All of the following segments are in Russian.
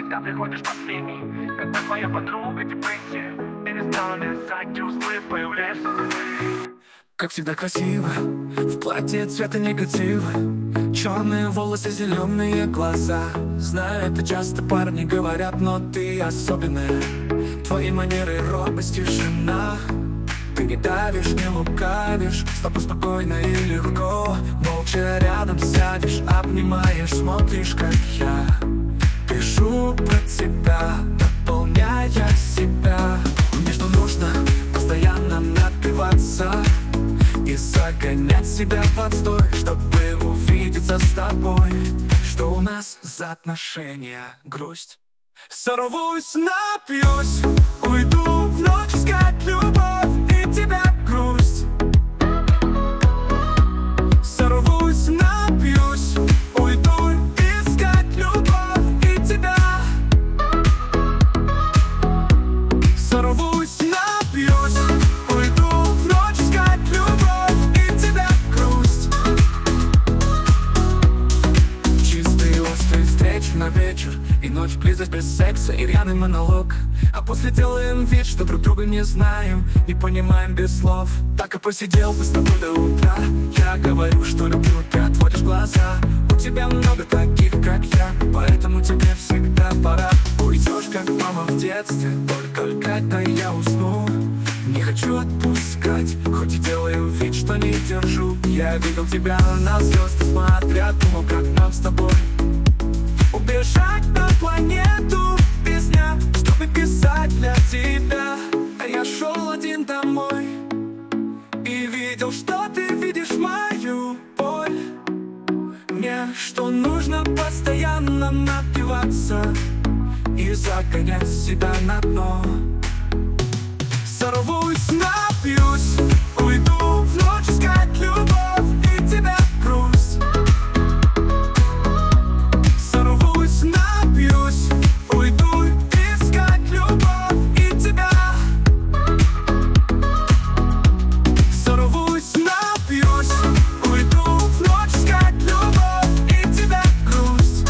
всегда приходишь последний. Когда твоя подруга депрессия перестала лезать, и узлы появляешься ты. Как всегда красиво, в платье цвета негатива, черные волосы, зеленые глаза. Знаю, это часто парни говорят, но ты особенная. Твои манеры, робость, тишина. Ты не давишь, не лукавишь, с тобой спокойно и легко. Молча рядом сядешь, обнимаешь, смотришь, как я пишу про тебя, наполняя себя. Мне что нужно, постоянно напиваться и загонять себя под стой, чтобы увидеться с тобой. Что у нас за отношения, грусть. Сорвусь, напьюсь, уйду в ночь искать любовь и тебя, грусть. Сорвусь, напьюсь, уйду искать любовь и тебя. Сорвусь, напьюсь, уйду в ночь искать любовь и тебя, грусть. Чистый острый встречи на вечер и ночь, близость без секса и рьяный монолог. А после делаем вид, что друг друга не знаем, не понимаем без слов. Так и посидел бы с тобой до утра. Я говорю, что люблю, ты отводишь глаза. У тебя много таких, как я, поэтому тебе всегда пора. Уйдешь, как мама в детстве, только когда я усну. Не хочу отпускать, хоть и делаю вид, что не держу. Я видел тебя на звезды смотря, думал, как нам с тобой убежать на планету без дня, чтобы писать для тебя. А я шел один домой и видел, что ты видишь мою боль. Мне что нужно постоянно напиваться и загонять себя на дно. Сорвусь, напьюсь, уйду в ночь искать любовь и тебя, грусть. Сорвусь, напьюсь, уйду искать любовь и тебя. Сорвусь, напьюсь, уйду в ночь искать любовь и тебя, грусть.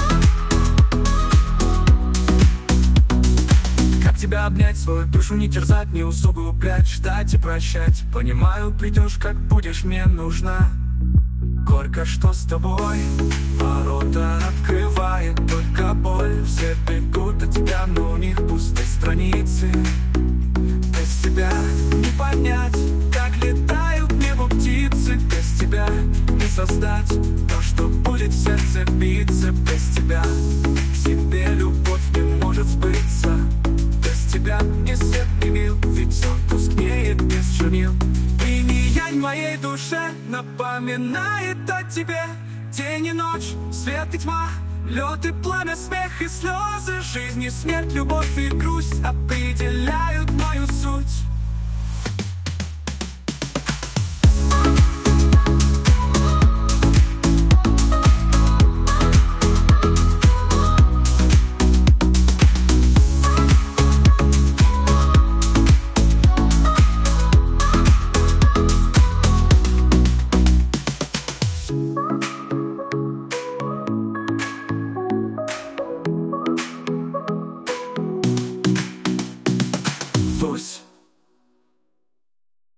Как тебя обнять, свою душу не терзать, не усугублять, ждать и прощать. Понимаю, придешь, как будешь мне нужна. Горько, что с тобой ворота открывает только боль. Все бегут от тебя, но у них пустые страницы. Без тебя не понять, как летают в небо птицы. Без тебя не создать то, что будет в сердце биться. Без тебя к себе любовь не может сбыться. Без тебя ни свет, ни мил, ведь он тускнеет без чернил. И не янь моей душе напоминает о тебе. День и ночь, свет и тьма, лед и пламя, смех и слезы. Жизнь и смерть, любовь и грусть определяют мою суть.